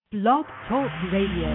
Blog Talk Radio.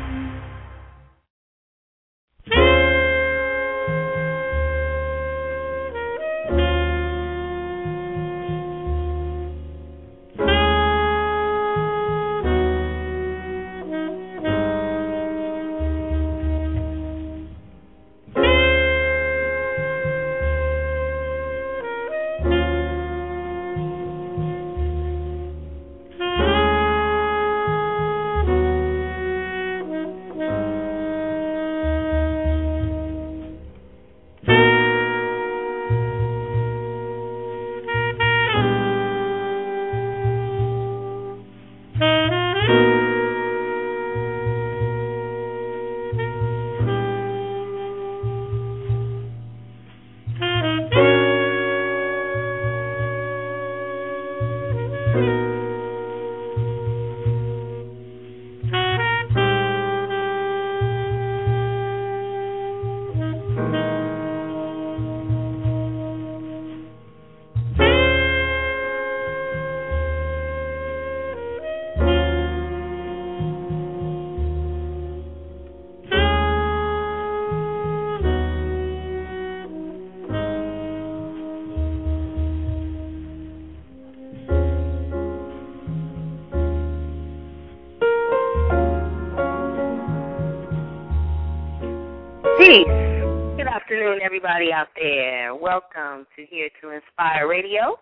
Peace. Good afternoon, everybody out there. Welcome to Here to Inspire Radio.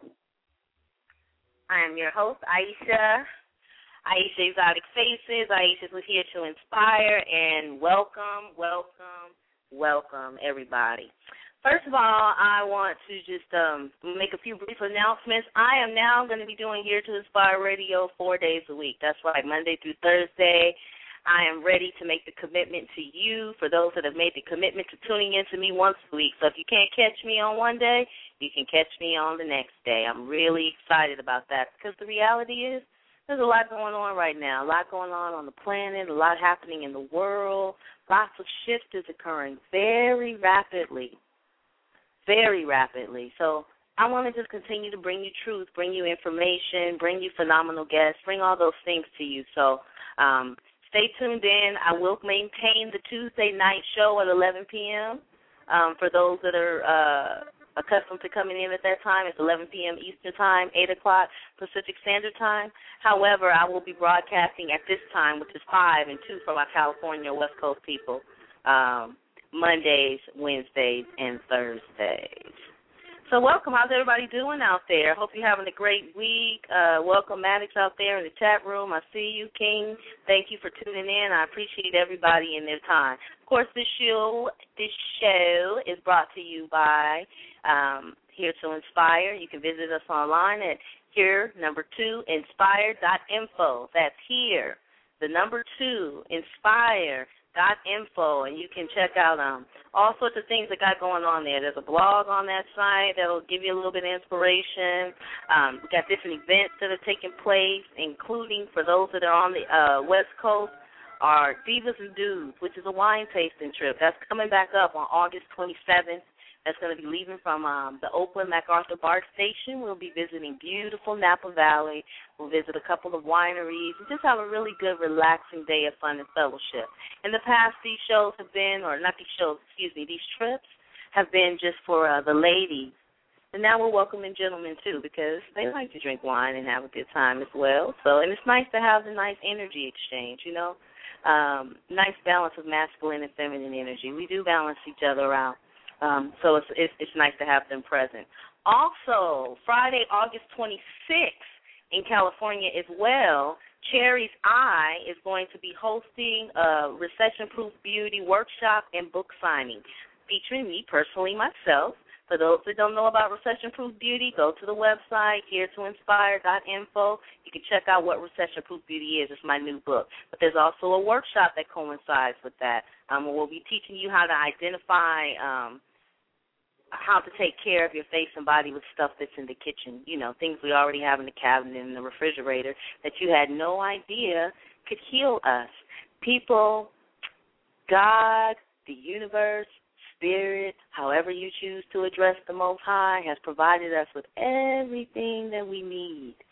I am your host, Aisha Exotic Faces. Aisha is here to inspire, and welcome, everybody. First of all, I want to just make a few brief announcements. I am now going to be doing Here to Inspire Radio 4 days a week. That's right, Monday through Thursday. I am ready to make the commitment to you, for those that have made the commitment to tuning in to me once a week. So if you can't catch me on one day, you can catch me on the next day. I'm really excited about that because the reality is there's a lot going on right now, a lot going on the planet, a lot happening in the world. Lots of shift is occurring very rapidly. So I want to just continue to bring you truth, bring you information, bring you phenomenal guests, bring all those things to you. So stay tuned in. I will maintain the Tuesday night show at 11 p.m. For those that are accustomed to coming in at that time. It's 11 p.m. Eastern Time, 8 o'clock Pacific Standard Time. However, I will be broadcasting at this time, which is 5 and 2 for my California West Coast people, Mondays, Wednesdays, and Thursdays. So welcome. How's everybody doing out there? Hope you're having a great week. Welcome, Maddox, out there in the chat room. I see you, King. Thank you for tuning in. I appreciate everybody in their time. Of course, this show is brought to you by Here to Inspire. You can visit us online at here2inspire.info. That's here, the number 2, inspire.info, and you can check out all sorts of things that got going on there. There's a blog on that site that'll give you a little bit of inspiration. We got different events that are taking place, including for those that are on the West Coast, our Divas and Dudes, which is a wine tasting trip. That's coming back up on August 27th. That's going to be leaving from the Oakland MacArthur BART station. We'll be visiting beautiful Napa Valley. We'll visit a couple of wineries and just have a really good, relaxing day of fun and fellowship. In the past, these shows have been, or not these shows, these trips have been just for the ladies. And now we're welcoming gentlemen, too, because they like to drink wine and have a good time as well. So, and it's nice to have the nice energy exchange, nice balance of masculine and feminine energy. We do balance each other out. So it's nice to have them present. Also, Friday, August 26th in California as well, Cherry's Eye is going to be hosting a recession-proof beauty workshop and book signing featuring me personally, myself. For those that don't know about recession-proof beauty, go to the website, here2inspire.info. You can check out what recession-proof beauty is. It's my new book. But there's also a workshop that coincides with that. We'll be teaching you how to identify how to take care of your face and body with stuff that's in the kitchen, things we already have in the cabinet and in the refrigerator that you had no idea could heal us. People, God, the universe, Spirit, however you choose to address the Most High, has provided us with everything that we need.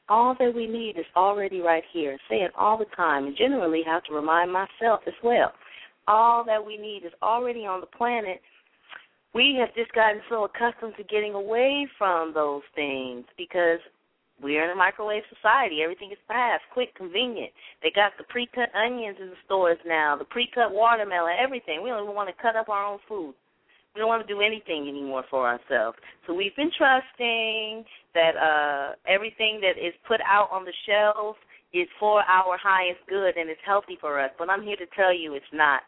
All that we need is already right here. I say it all the time, and generally have to remind myself as well. All that we need is already on the planet. We have just gotten so accustomed to getting away from those things because we're in a microwave society. Everything is fast, quick, convenient. They got the pre-cut onions in the stores now, the pre-cut watermelon, everything. We don't even want to cut up our own food. We don't want to do anything anymore for ourselves. So we've been trusting that everything that is put out on the shelf is for our highest good and it's healthy for us. But I'm here to tell you it's not.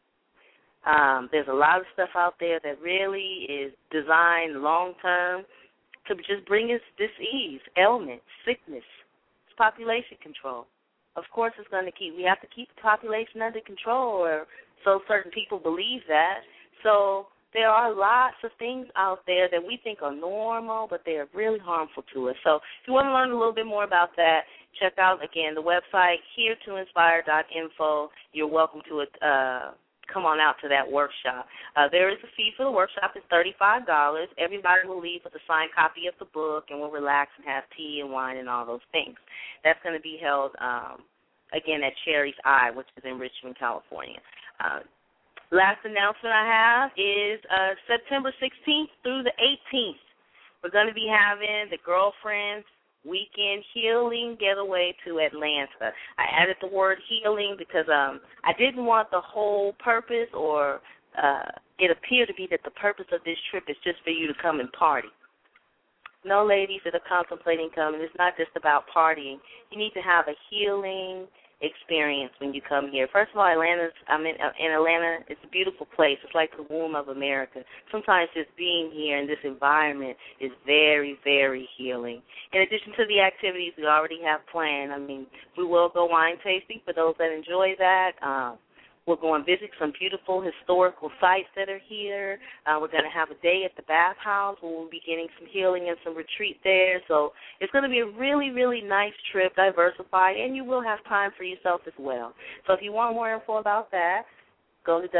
There's a lot of stuff out there that really is designed long-term to just bring us disease, ailment, sickness. It's population control. Of course it's going to we have to keep the population under control, or so certain people believe that. So there are lots of things out there that we think are normal, but they are really harmful to us. So if you want to learn a little bit more about that, check out, again, the website, heretoinspire.info. You're welcome to come on out to that workshop. There is a fee for the workshop. It's $35. Everybody will leave with a signed copy of the book, and we'll relax and have tea and wine and all those things. That's going to be held, again, at Cherry's Eye, which is in Richmond, California. Last announcement I have is September 16th through the 18th. We're going to be having the Girlfriends Weekend Healing Getaway to Atlanta. I added the word healing because I didn't want the whole purpose or it appeared to be that the purpose of this trip is just for you to come and party. No, ladies that are contemplating coming, it's not just about partying. You need to have a healing experience when you come here. First of all, I'm in Atlanta. It's a beautiful place. It's like the womb of America. Sometimes just being here in this environment is very, very healing. In addition to the activities we already have planned, we will go wine tasting for those that enjoy that. We'll go and visit some beautiful historical sites that are here. We're going to have a day at the bathhouse where we'll be getting some healing and some retreat there. So it's going to be a really, really nice trip, diversified, and you will have time for yourself as well. So if you want more info about that, go to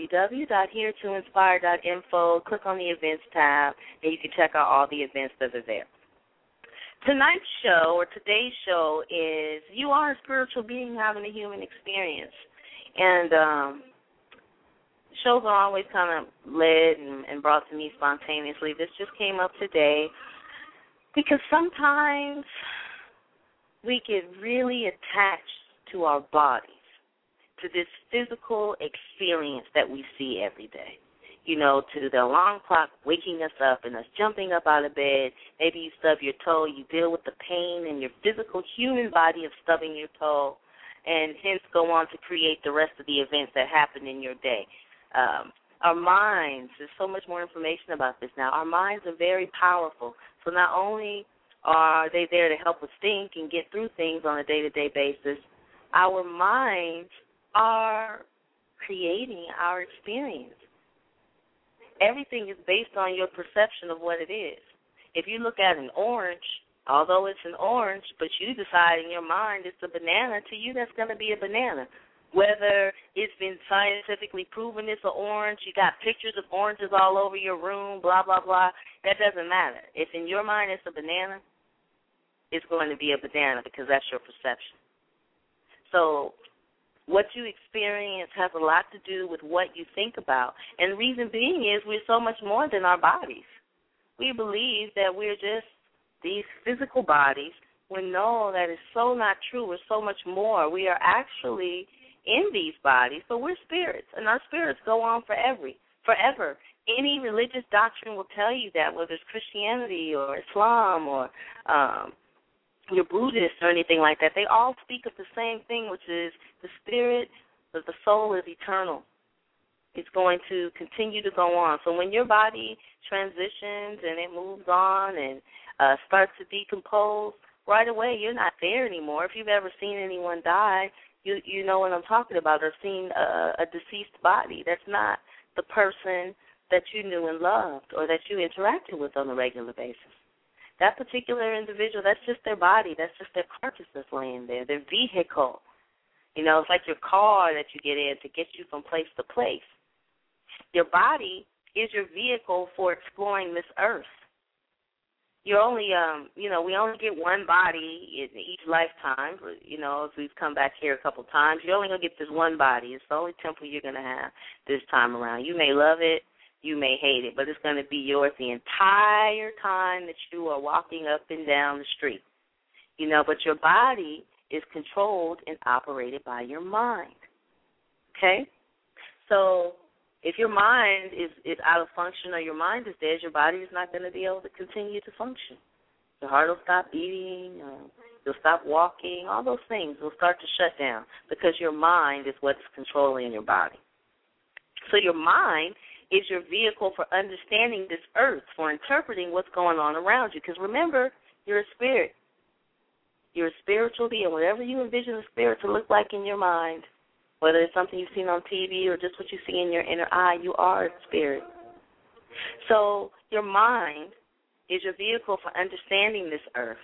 www.heretoinspire.info, click on the events tab, and you can check out all the events that are there. Tonight's show, or today's show, is you are a spiritual being having a human experience. And shows are always kind of led and brought to me spontaneously. This just came up today because sometimes we get really attached to our bodies, to this physical experience that we see every day. You know, to the alarm clock waking us up and us jumping up out of bed. Maybe you stub your toe. You deal with the pain in your physical human body of stubbing your toe, and hence go on to create the rest of the events that happen in your day. Our minds, there's so much more information about this now. Our minds are very powerful. So not only are they there to help us think and get through things on a day-to-day basis, our minds are creating our experience. Everything is based on your perception of what it is. If you look at an orange, although it's an orange, but you decide in your mind it's a banana, to you that's going to be a banana. Whether it's been scientifically proven it's an orange, you got pictures of oranges all over your room, blah, blah, blah, that doesn't matter. If in your mind it's a banana, it's going to be a banana because that's your perception. So what you experience has a lot to do with what you think about. And the reason being is we're so much more than our bodies. We believe that we're just these physical bodies. We know that is so not true. We're so much more. We are actually in these bodies, but we're spirits, and our spirits go on forever. Any religious doctrine will tell you that, whether it's Christianity or Islam or you're Buddhist or anything like that. They all speak of the same thing, which is the spirit, the soul is eternal. It's going to continue to go on. So when your body transitions and it moves on and starts to decompose, right away you're not there anymore. If you've ever seen anyone die, you know what I'm talking about, or seen a deceased body. That's not the person that you knew and loved or that you interacted with on a regular basis. That particular individual, that's just their body. That's just their carcass that's laying there, their vehicle. You know, it's like your car that you get in to get you from place to place. Your body is your vehicle for exploring this earth. you're only, we only get one body in each lifetime. As we've come back here a couple times, you're only going to get this one body. It's the only temple you're going to have this time around. You may love it, you may hate it, but it's going to be yours the entire time that you are walking up and down the street. But your body is controlled and operated by your mind. Okay? So if your mind is out of function or your mind is dead, your body is not going to be able to continue to function. Your heart will stop beating, you'll stop walking, all those things will start to shut down because your mind is what's controlling your body. So your mind is your vehicle for understanding this earth, for interpreting what's going on around you. Because remember, you're a spirit. You're a spiritual being. Whatever you envision a spirit to look like in your mind, whether it's something you've seen on TV or just what you see in your inner eye, you are a spirit. So your mind is your vehicle for understanding this earth.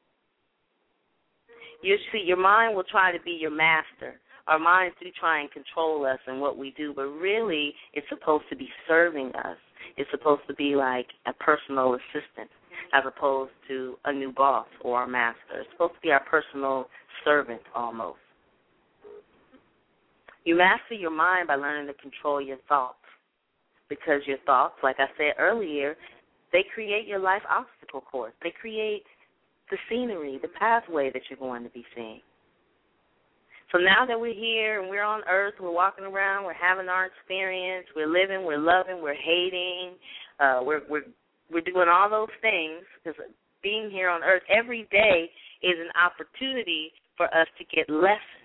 You see, your mind will try to be your master. Our minds do try and control us and what we do, but really it's supposed to be serving us. It's supposed to be like a personal assistant as opposed to a new boss or our master. It's supposed to be our personal servant almost. You master your mind by learning to control your thoughts because your thoughts, like I said earlier, they create your life obstacle course. They create the scenery, the pathway that you're going to be seeing. So now that we're here and we're on earth, we're walking around, we're having our experience, we're living, we're loving, we're hating, we're doing all those things because being here on earth every day is an opportunity for us to get lessons.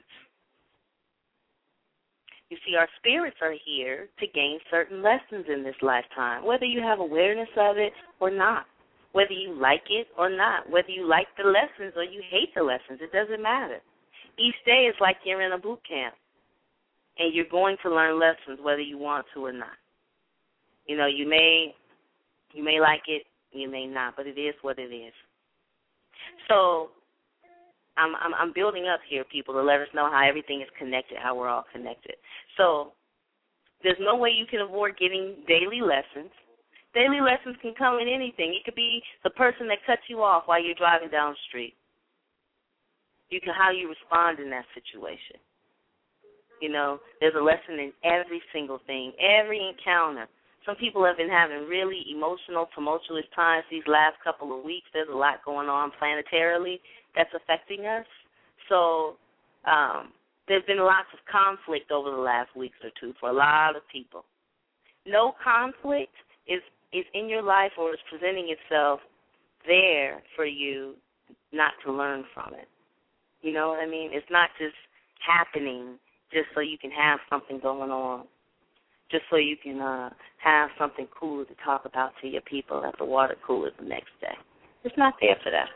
You see, our spirits are here to gain certain lessons in this lifetime, whether you have awareness of it or not, whether you like it or not, whether you like the lessons or you hate the lessons. It doesn't matter. Each day is like you're in a boot camp, and you're going to learn lessons whether you want to or not. You may like it, you may not, but it is what it is. So I'm building up here, people, to let us know how everything is connected, how we're all connected. So there's no way you can avoid getting daily lessons. Daily lessons can come in anything. It could be the person that cuts you off while you're driving down the street. How you respond in that situation. There's a lesson in every single thing, every encounter. Some people have been having really emotional, tumultuous times these last couple of weeks. There's a lot going on planetarily that's affecting us. So there's been lots of conflict over the last weeks or two for a lot of people. No conflict is in your life or is presenting itself there for you not to learn from it. You know what I mean? It's not just happening just so you can have something going on, just so you can have something cool to talk about to your people at the water cooler the next day. It's not there for that.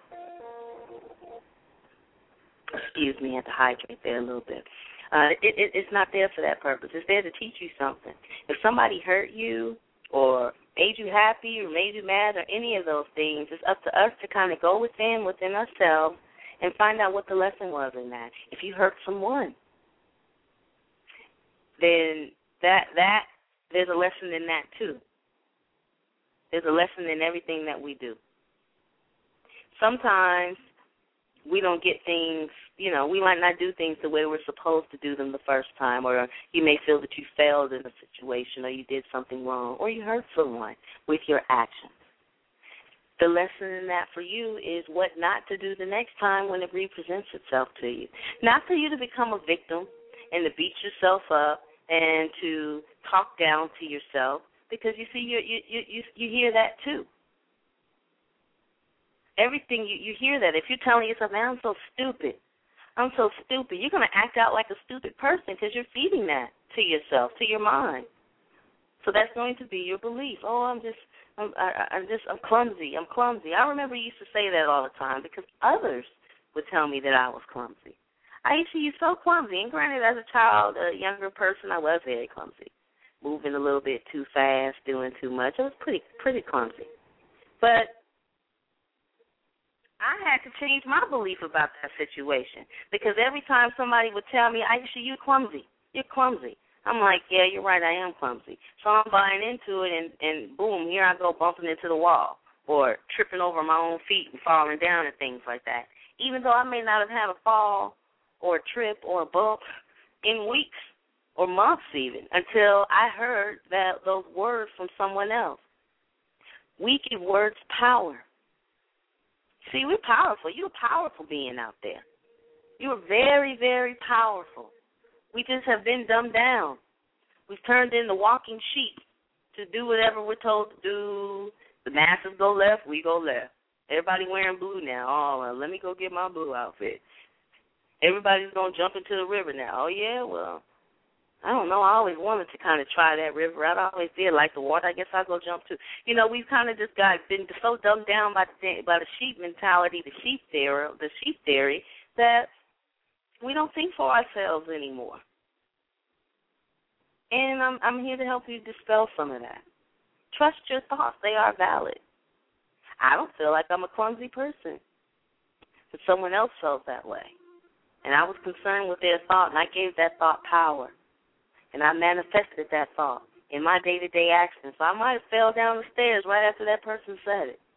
Excuse me, I had to hydrate there a little bit. It's not there for that purpose. It's there to teach you something. If somebody hurt you or made you happy or made you mad or any of those things, it's up to us to kind of go within ourselves and find out what the lesson was in that. If you hurt someone, then that there's a lesson in that too. There's a lesson in everything that we do. Sometimes we don't get things, we might not do things the way we're supposed to do them the first time, or you may feel that you failed in a situation or you did something wrong or you hurt someone with your actions. The lesson in that for you is what not to do the next time when it represents itself to you. Not for you to become a victim and to beat yourself up and to talk down to yourself, because you see, you hear that too. Everything, you hear that. If you're telling yourself, man, I'm so stupid, you're going to act out like a stupid person because you're feeding that to yourself, to your mind. So that's going to be your belief. Oh, I'm clumsy. I remember you used to say that all the time because others would tell me that I was clumsy. Aisha, you're so clumsy. And granted, as a child, a younger person, I was very clumsy, moving a little bit too fast, doing too much. I was pretty clumsy. But I had to change my belief about that situation because every time somebody would tell me, Aisha, you're clumsy. I'm like, yeah, you're right, I am clumsy. So I'm buying into it, and boom, here I go bumping into the wall. or tripping over my own feet and falling down and things like that. Even though I may not have had a fall or a trip or a bump in weeks or months even, until I heard those words from someone else. We give words power. See, we're powerful. You're a powerful being out there. You're very, very powerful. We just have been dumbed down. We've turned into walking sheep to do whatever we're told to do. The masses go left, we go left. Everybody wearing blue now. Oh, well, let me go get my blue outfit. Everybody's going to jump into the river now. Oh, yeah, well, I don't know. I always wanted to kind of try that river. I always did like the water. I guess I'll go jump too. You know, we've kind of just been so dumbed down by the sheep mentality, the sheep theory, that we don't think for ourselves anymore. And I'm here to help you dispel some of that. Trust your thoughts. They are valid. I don't feel like I'm a clumsy person, but someone else felt that way. And I was concerned with their thought, and I gave that thought power. And I manifested that thought in my day-to-day actions. So I might have fell down the stairs right after that person said it.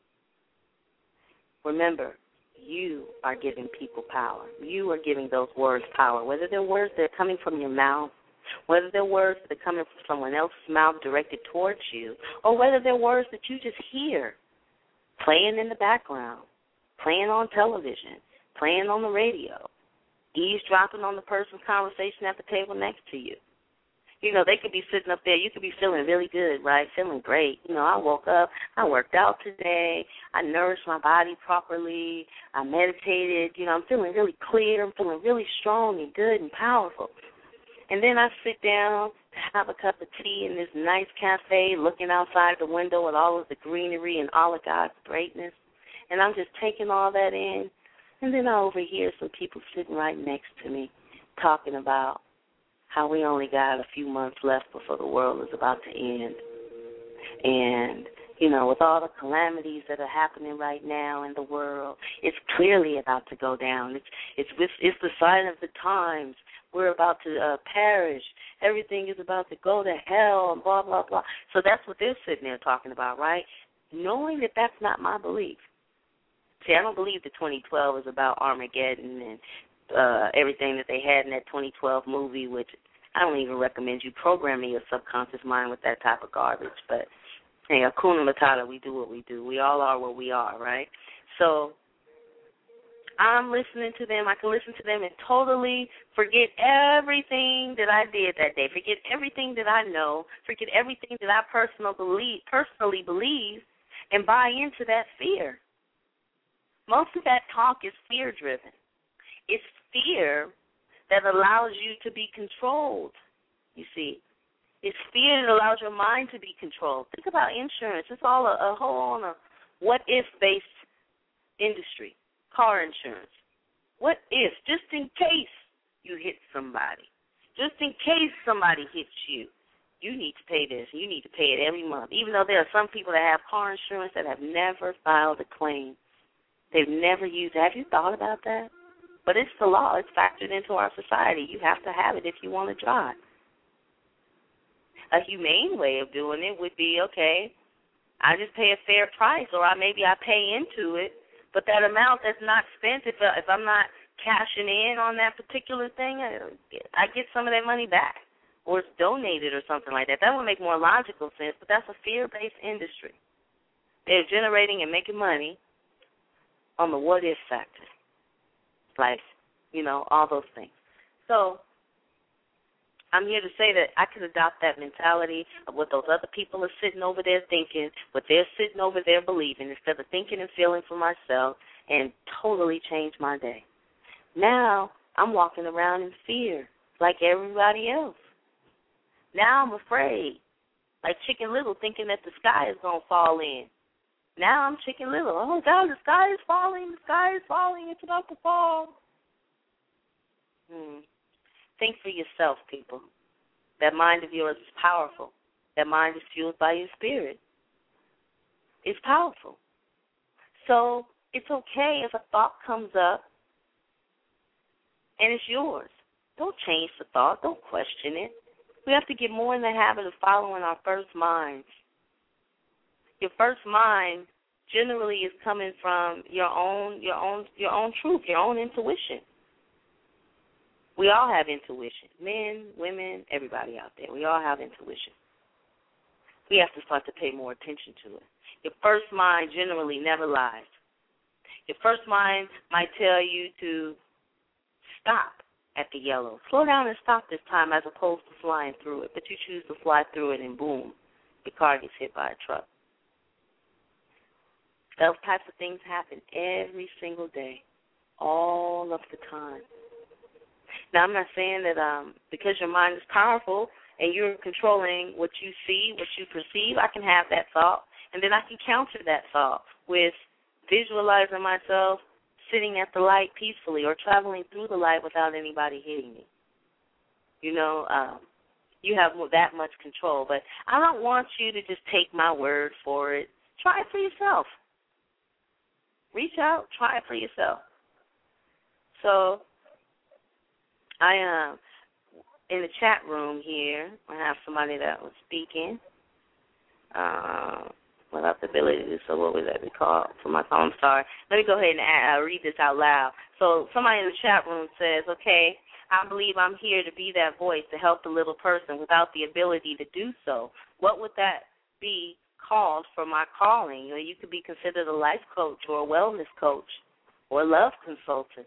Remember, you are giving people power. You are giving those words power, whether they're words that are coming from your mouth, whether they're words that are coming from someone else's mouth directed towards you, or whether they're words that you just hear playing in the background, playing on television, playing on the radio, eavesdropping on the person's conversation at the table next to you. You know, they could be sitting up there. You could be feeling really good, right? Feeling great. You know, I woke up. I worked out today. I nourished my body properly. I meditated. You know, I'm feeling really clear. I'm feeling really strong and good and powerful. And then I sit down to have a cup of tea in this nice cafe looking outside the window at all of the greenery and all of God's greatness. And I'm just taking all that in. And then I overhear some people sitting right next to me talking about how we only got a few months left before the world is about to end. And, you know, with all the calamities that are happening right now in the world, it's clearly about to go down. It's the sign of the times. We're about to perish. Everything is about to go to hell and blah, blah, blah. So that's what they're sitting there talking about, right? Knowing that that's not my belief. See, I don't believe that 2012 is about Armageddon and everything that they had in that 2012 movie, which I don't even recommend you programming your subconscious mind with that type of garbage. But, hey, Hakuna Matata, we do what we do. We all are what we are, right? So I'm listening to them. I can listen to them and totally forget everything that I did that day, forget everything that I know, forget everything that I personally believe, and buy into that fear. Most of that talk is fear-driven. It's fear that allows you to be controlled, you see. It's fear that allows your mind to be controlled. Think about insurance. It's all a whole on a what-if-based industry, car insurance. What if, just in case you hit somebody, just in case somebody hits you, you need to pay this, you need to pay it every month, even though there are some people that have car insurance that have never filed a claim. They've never used it. Have you thought about that? But it's the law. It's factored into our society. You have to have it if you want to drive. A humane way of doing it would be, okay, I just pay a fair price, or maybe I pay into it, but that amount that's not spent, if I'm not cashing in on that particular thing, I get some of that money back, or it's donated or something like that. That would make more logical sense, but that's a fear-based industry. They're generating and making money on the what-if factor, like, you know, all those things. So I'm here to say that I could adopt that mentality of what those other people are sitting over there thinking, what they're sitting over there believing, instead of thinking and feeling for myself, and totally change my day. Now I'm walking around in fear like everybody else. Now I'm afraid, like Chicken Little, thinking that the sky is going to fall in. Now I'm Chicken Little. Oh, God, the sky is falling. The sky is falling. It's about to fall. Think for yourself, people. That mind of yours is powerful. That mind is fueled by your spirit. It's powerful. So it's okay if a thought comes up and it's yours. Don't change the thought. Don't question it. We have to get more in the habit of following our first minds. Your first mind generally is coming from your own truth, your own intuition. We all have intuition. Men, women, everybody out there. We all have intuition. We have to start to pay more attention to it. Your first mind generally never lies. Your first mind might tell you to stop at the yellow. Slow down and stop this time as opposed to flying through it. But you choose to fly through it and boom, your car gets hit by a truck. Those types of things happen every single day, all of the time. Now, I'm not saying that because your mind is powerful and you're controlling what you see, what you perceive, I can have that thought, and then I can counter that thought with visualizing myself sitting at the light peacefully or traveling through the light without anybody hitting me. You know, you have that much control. But I don't want you to just take my word for it. Try it for yourself. Reach out, try it for yourself. So I am in the chat room here. I have somebody that was speaking without the ability to do so. What would that be called? For my phone, I'm sorry. Let me go ahead and read this out loud. So somebody in the chat room says, okay, I believe I'm here to be that voice to help the little person without the ability to do so. What would that be called for my calling? Or you could be considered a life coach or a wellness coach or a love consultant.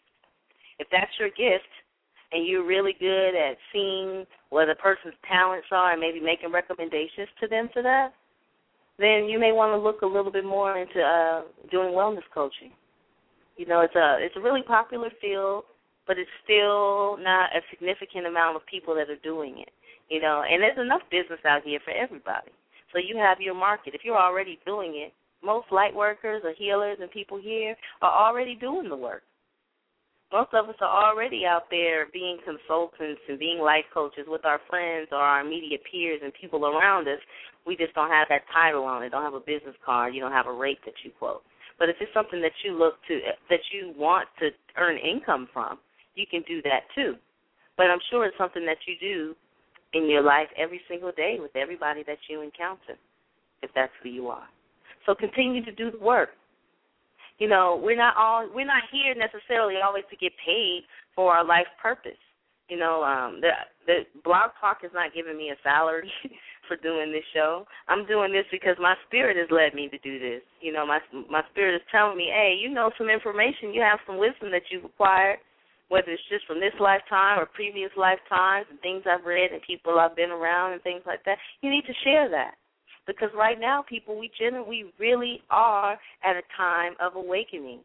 If that's your gift and you're really good at seeing what a person's talents are and maybe making recommendations to them for that, then you may want to look a little bit more into doing wellness coaching. You know, it's a really popular field, but it's still not a significant amount of people that are doing it. You know, and there's enough business out here for everybody. So you have your market. If you're already doing it, most light workers or healers and people here are already doing the work. Most of us are already out there being consultants and being life coaches with our friends or our immediate peers and people around us. We just don't have that title on it. Don't have a business card. You don't have a rate that you quote. But if it's something that you look to, that you want to earn income from, you can do that too. But I'm sure it's something that you do in your life every single day with everybody that you encounter, if that's who you are. So continue to do the work. You know, we're not here necessarily always to get paid for our life purpose. You know, the Blog Talk is not giving me a salary for doing this show. I'm doing this because my spirit has led me to do this. You know, my spirit is telling me, hey, you know some information, you have some wisdom that you've acquired, whether it's just from this lifetime or previous lifetimes and things I've read and people I've been around and things like that. You need to share that. Because right now, people, we really are at a time of awakening.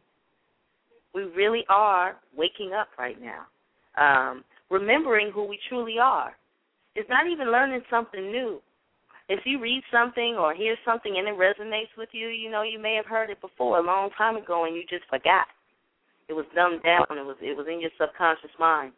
We really are waking up right now, remembering who we truly are. It's not even learning something new. If you read something or hear something and it resonates with you, you know, you may have heard it before a long time ago and you just forgot. It was dumbed down. It was in your subconscious mind.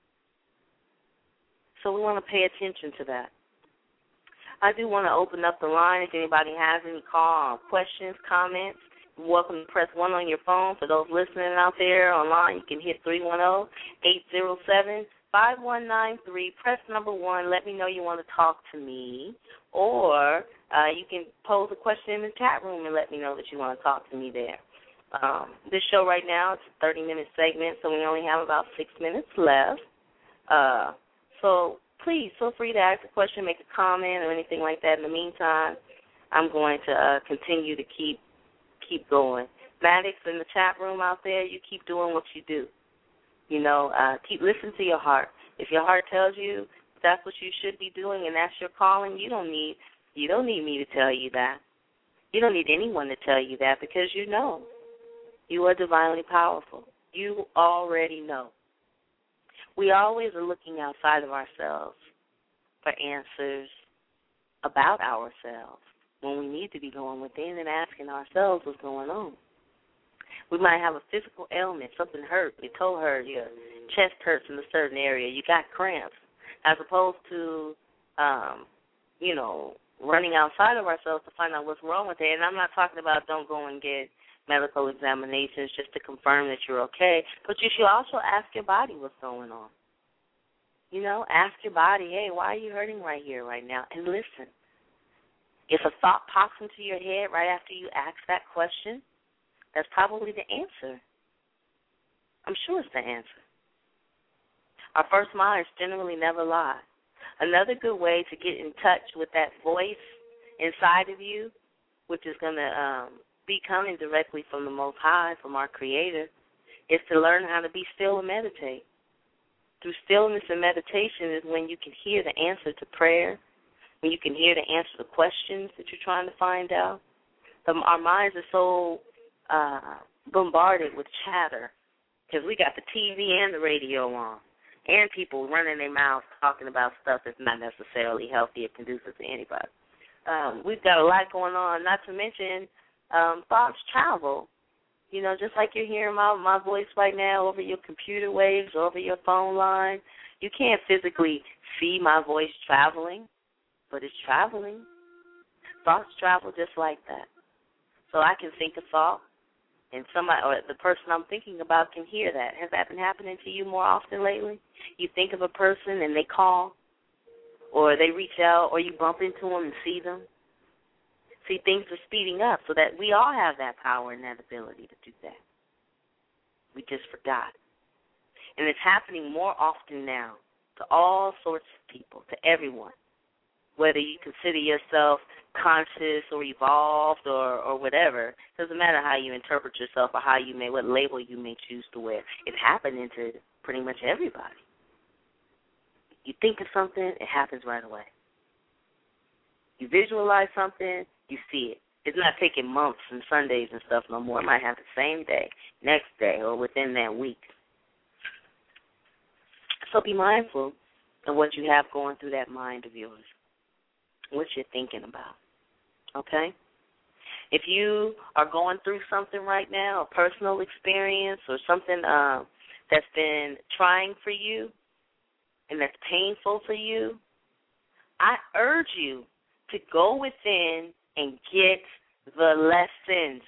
So we want to pay attention to that. I do want to open up the line if anybody has any questions, comments. You're welcome to press 1 on your phone. For those listening out there online, you can hit 310-807-5193. Press number 1. Let me know you want to talk to me. Or you can pose a question in the chat room and let me know that you want to talk to me there. This show right now, it's a 30-minute segment, so we only have about 6 minutes left. So please feel free to ask a question, make a comment, or anything like that. In the meantime, I'm going to continue to keep going. Maddox in the chat room out there, you keep doing what you do. You know, keep listening to your heart. If your heart tells you that's what you should be doing and that's your calling, you don't need me to tell you that. You don't need anyone to tell you that because you know. You are divinely powerful. You already know. We always are looking outside of ourselves for answers about ourselves when we need to be going within and asking ourselves what's going on. We might have a physical ailment, something hurt, your toe hurt, your chest hurts in a certain area, you got cramps, as opposed to, running outside of ourselves to find out what's wrong with it. And I'm not talking about don't go and get medical examinations just to confirm that you're okay, but you should also ask your body what's going on. You know, ask your body, hey, why are you hurting right here, right now? And listen. If a thought pops into your head right after you ask that question, that's probably the answer. I'm sure it's the answer. Our first minds generally never lie. Another good way to get in touch with that voice inside of you, which is going to be coming directly from the Most High, from our Creator, is to learn how to be still and meditate. Through stillness and meditation is when you can hear the answer to prayer, when you can hear the answer to questions that you're trying to find out. Our minds are so bombarded with chatter because we got the TV and the radio on and people running their mouths talking about stuff that's not necessarily healthy or conducive to anybody. We've got a lot going on, not to mention thoughts travel. You know, just like you're hearing my voice right now over your computer waves or over your phone line, you can't physically see my voice traveling, but it's traveling. Thoughts travel just like that. So I can think a thought, and somebody or the person I'm thinking about can hear that. Has that been happening to you more often lately? You think of a person and they call, or they reach out, or you bump into them and see them. See, things are speeding up so that we all have that power and that ability to do that. We just forgot. And it's happening more often now to all sorts of people, to everyone, whether you consider yourself conscious or evolved or whatever. It doesn't matter how you interpret yourself or what label you may choose to wear. It's happening to pretty much everybody. You think of something, it happens right away. You visualize something, you see it. It's not taking months and Sundays and stuff no more. It might happen the same day, next day, or within that week. So be mindful of what you have going through that mind of yours, what you're thinking about, okay? If you are going through something right now, a personal experience or something that's been trying for you and that's painful for you, I urge you to go within and get the lessons.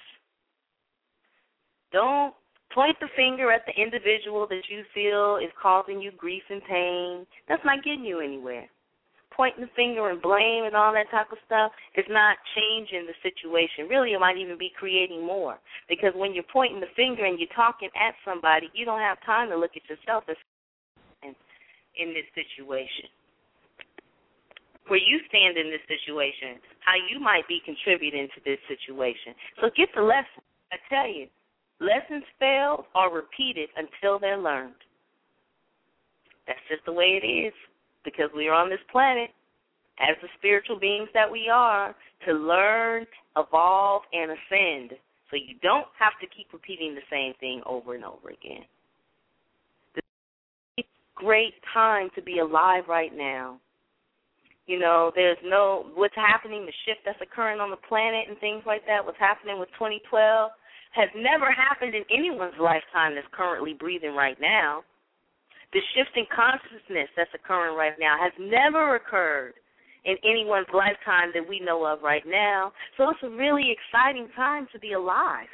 Don't point the finger at the individual that you feel is causing you grief and pain. That's not getting you anywhere. Pointing the finger and blame and all that type of stuff is not changing the situation. Really, it might even be creating more. Because when you're pointing the finger and you're talking at somebody, you don't have time to look at yourself in this situation. Where you stand in this situation, how you might be contributing to this situation. So get the lesson. I tell you, lessons failed are repeated until they're learned. That's just the way it is, because we are on this planet as the spiritual beings that we are to learn, evolve, and ascend. So you don't have to keep repeating the same thing over and over again. This is a great time to be alive right now. You know, what's happening, the shift that's occurring on the planet and things like that, what's happening with 2012 has never happened in anyone's lifetime that's currently breathing right now. The shift in consciousness that's occurring right now has never occurred in anyone's lifetime that we know of right now. So it's a really exciting time to be alive.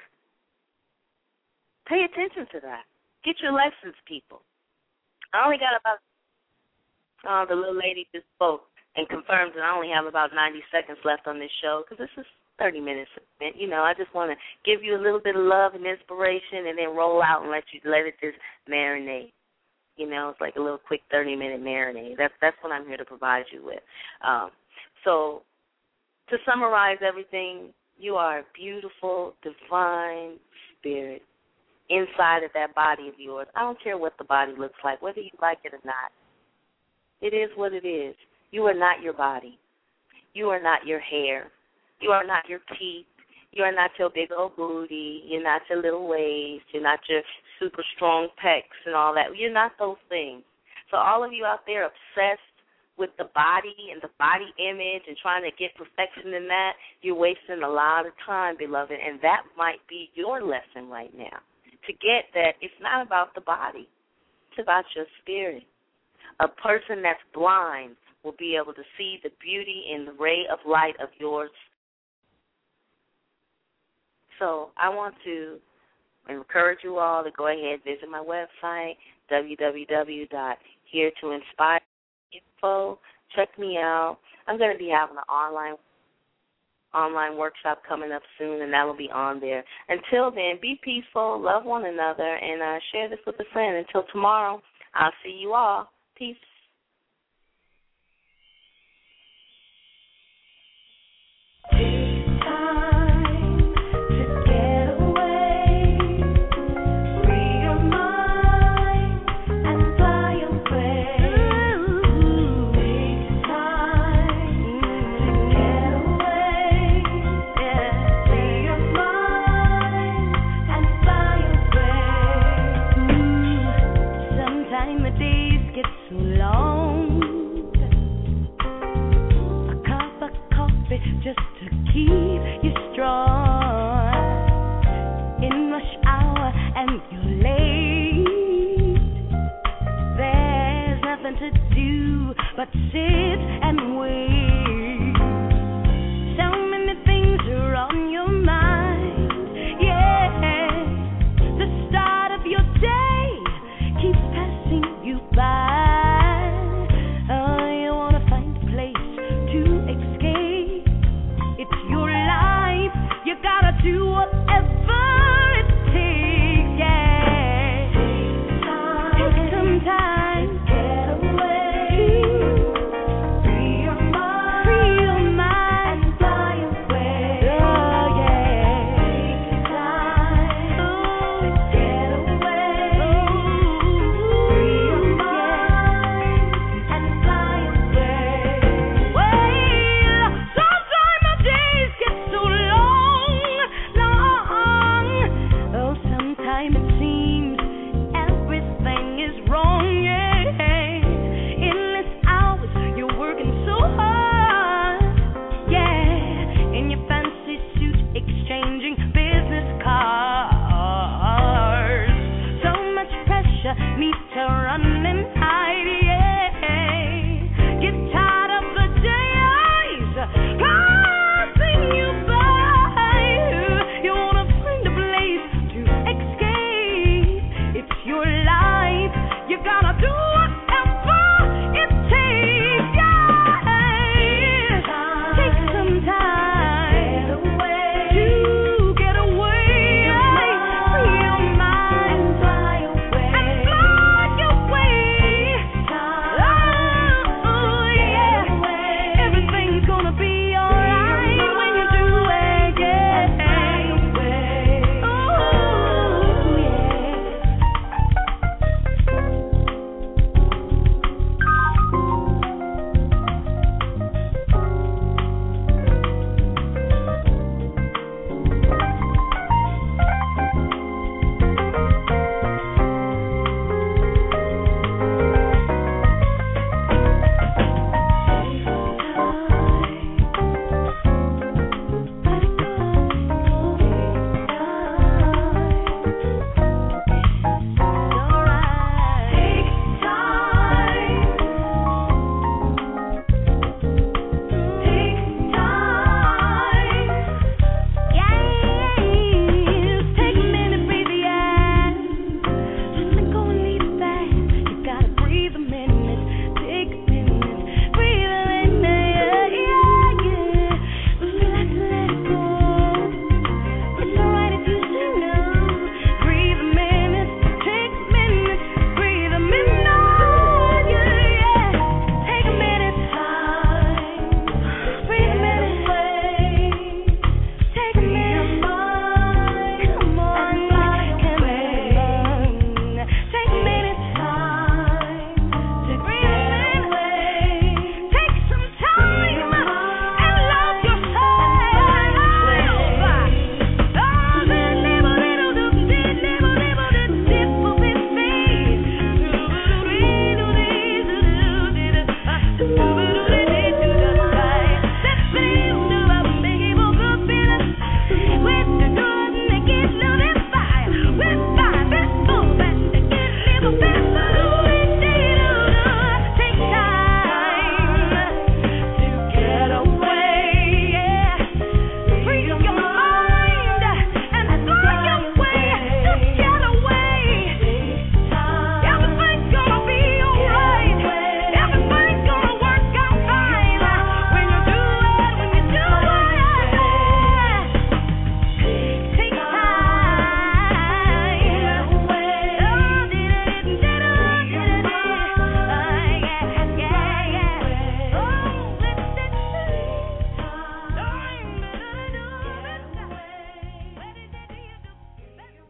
Pay attention to that. Get your lessons, people. I only got about, the little lady just spoke and confirmed that I only have about 90 seconds left on this show because this is 30 minutes. You know, I just want to give you a little bit of love and inspiration and then roll out and let it just marinate. You know, it's like a little quick 30-minute marinade. That's what I'm here to provide you with. So to summarize everything, you are a beautiful, divine spirit inside of that body of yours. I don't care what the body looks like, whether you like it or not. It is what it is. You are not your body. You are not your hair. You are not your teeth. You are not your big old booty. You're not your little waist. You're not your super strong pecs and all that. You're not those things. So all of you out there obsessed with the body and the body image and trying to get perfection in that, you're wasting a lot of time, beloved, and that might be your lesson right now, to get that it's not about the body. It's about your spirit. A person that's blind will be able to see the beauty in the ray of light of yours. So I want to encourage you all to go ahead and visit my website, www.heretoinspire.info. Check me out. I'm going to be having an online online workshop coming up soon, and that will be on there. Until then, be peaceful, love one another, and share this with a friend. Until tomorrow, I'll see you all. Peace. Just to keep you strong in rush hour and you're late. There's nothing to do but sit and wait.